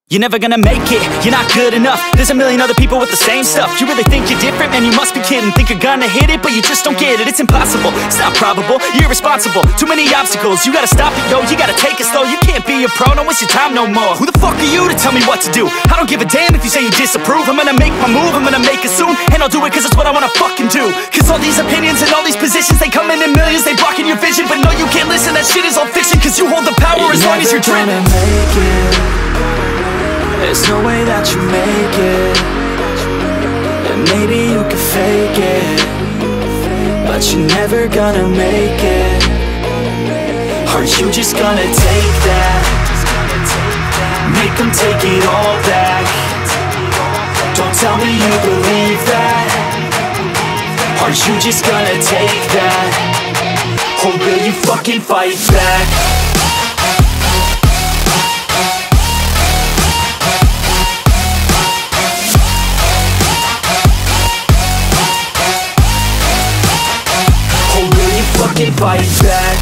You're never gonna make it, you're not good enough. There's a million other people with the same stuff. You really think you're different? Man, you must be kidding. Think you're gonna hit it, but you just don't get it. It's impossible, it's not probable, you're irresponsible. Too many obstacles, you gotta stop it, yo. You gotta take it slow, you can't be a pro. Don't waste your time no more. Who the fuck are you to tell me what to do? I don't give a damn if you say you disapprove. I'm gonna make my move, I'm gonna make it soon. And I'll do it cause it's what I wanna fucking do. Cause all these opinions and all these positions, they come in millions, they blocking your vision. But no, you can't listen, that shit is all fiction. Cause you hold the power as long as you're driven. There's no way that you make it. And maybe you can fake it, but you're never gonna make it. Are you just gonna take that? Make them take it all back. Don't tell me you believe that. Are you just gonna take that? Or will you fucking fight back? Fucking fight back.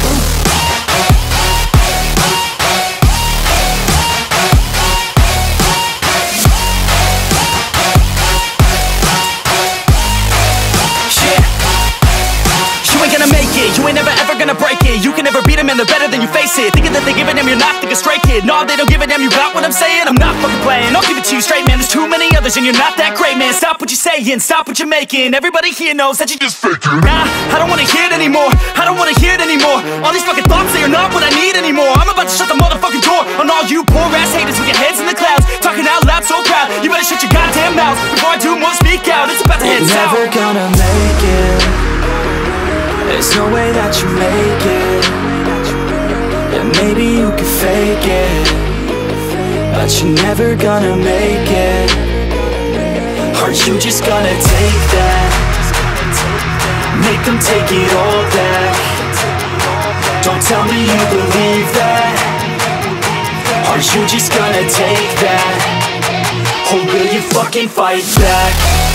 You ain't gonna make it, you ain't never ever gonna break it. You can never beat them and they're better than you face it. Thinking that they give a damn, you're not, think a straight kid. No, they don't give a damn, you got what I'm saying? I'm not fucking playing, I'll give it to you straight, man. There's too many others and you're not that great, man. Stop what you're saying, stop what you're making. Everybody here knows that you just faking. Nah, I don't wanna hear it anymore, I don't wanna hear it anymore. All these fucking thoughts, they are not what I need anymore. I'm about to shut the motherfucking door on all you poor ass haters with your heads in the clouds, talking out loud so proud. You better shut your goddamn mouth before I do more speak out. It's about to head south. Never gonna make it. There's no way that you make it. And maybe you can fake it, but you're never gonna make it. Are you just gonna take that? Make them take it all back. Don't tell me you believe that. Are you just gonna take that? Or will you fucking fight back?